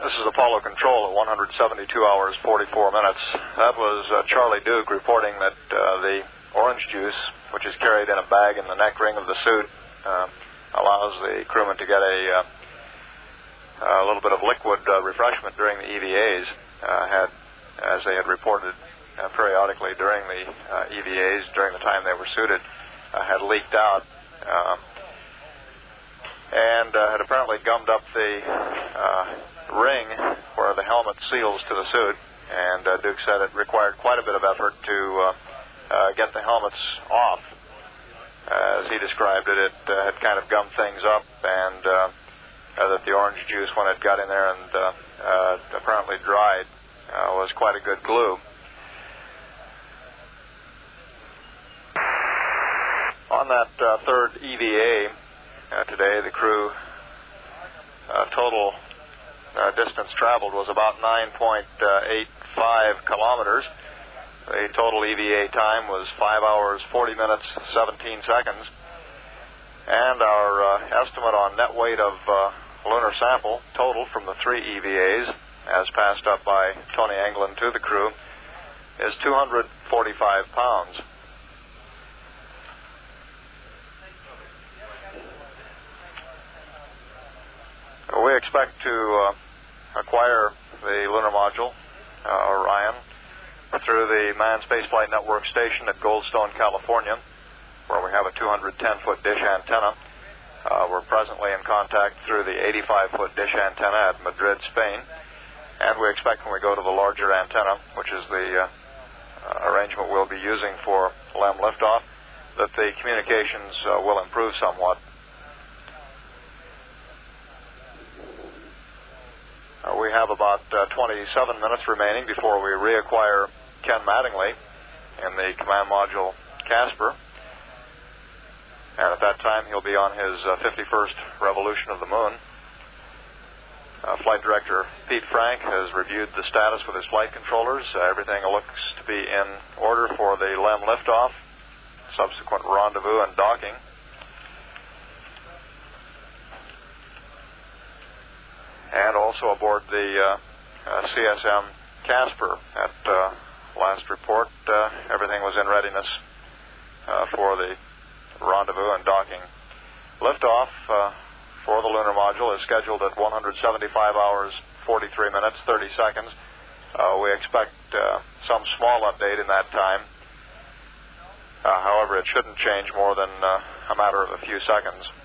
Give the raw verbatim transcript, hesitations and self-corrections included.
This is Apollo Control at one hundred seventy-two hours, forty-four minutes. That was uh, Charlie Duke reporting that uh, the orange juice, which is carried in a bag in the neck ring of the suit, uh, allows the crewmen to get a, uh, a little bit of liquid uh, refreshment during the E V As, uh, had, as they had reported uh, periodically during the uh, E V As, during the time they were suited, uh, had leaked out. Uh, and uh, had apparently gummed up the uh, ring where the helmet seals to the suit, and uh, Duke said it required quite a bit of effort to uh, uh, get the helmets off. As he described it, it uh, had kind of gummed things up, and uh, uh, that the orange juice, when it got in there and uh, uh, apparently dried, uh, was quite a good glue. On that uh, third E V A uh, today, the crew uh, total uh, distance traveled was about nine point eight five kilometers. The total E V A time was five hours, forty minutes, seventeen seconds. And our uh, estimate on net weight of uh, lunar sample total from the three E V As, as passed up by Tony Anglin to the crew, is two hundred forty-five pounds. We expect to uh, acquire the lunar module, uh, Orion, through the Manned Spaceflight Network station at Goldstone, California, where we have a two hundred ten foot dish antenna. Uh, we're presently in contact through the eighty-five foot dish antenna at Madrid, Spain, and we expect when we go to the larger antenna, which is the uh, uh, arrangement we'll be using for LEM liftoff, that the communications uh, will improve somewhat. Uh, we have about uh, twenty-seven minutes remaining before we reacquire Ken Mattingly in the command module Casper. And at that time, he'll be on his uh, fifty-first revolution of the moon. Uh, Flight Director Pete Frank has reviewed the status with his flight controllers. Uh, everything looks to be in order for the LEM liftoff, subsequent rendezvous and docking. And also aboard the uh, uh, C S M Casper. At uh, last report, uh, everything was in readiness uh, for the rendezvous and docking. Liftoff uh, for the lunar module is scheduled at one hundred seventy-five hours, forty-three minutes, thirty seconds. Uh, we expect uh, some small update in that time. Uh, however, it shouldn't change more than uh, a matter of a few seconds.